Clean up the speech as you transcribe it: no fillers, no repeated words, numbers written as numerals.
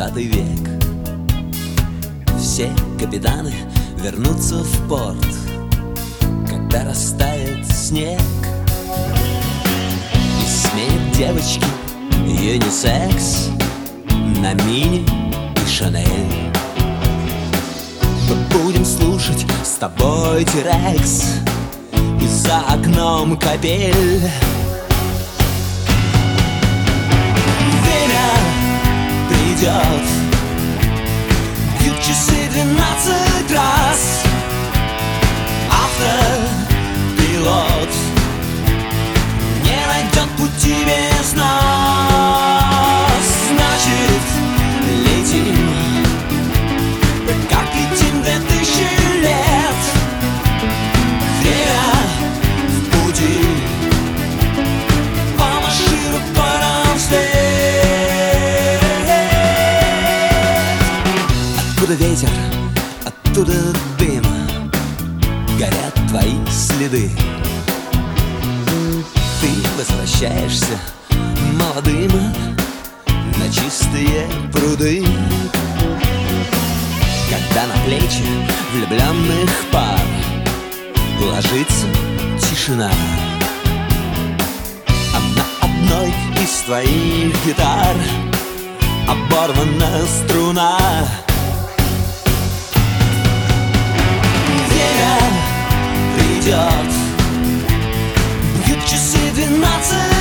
20 век. Все капитаны вернутся в порт, когда растает снег. И смеют девочки юнисекс на Мини и Шанель. Мы будем слушать с тобой Тирекс, и за окном капель. Время придет, бьют часы 12 раз. Автопилот не найдет пути без нас. Значит, летим, как летим 2000 лет. Время в пути, помаши рукой нам вслед. Откуда ветер, оттуда дым, горят твои следы. Ты возвращаешься молодым на чистые пруды, когда на плечи влюбленных пар ложится тишина. А на одной из твоих гитар оборвана струна. Время придет, бьют часы 12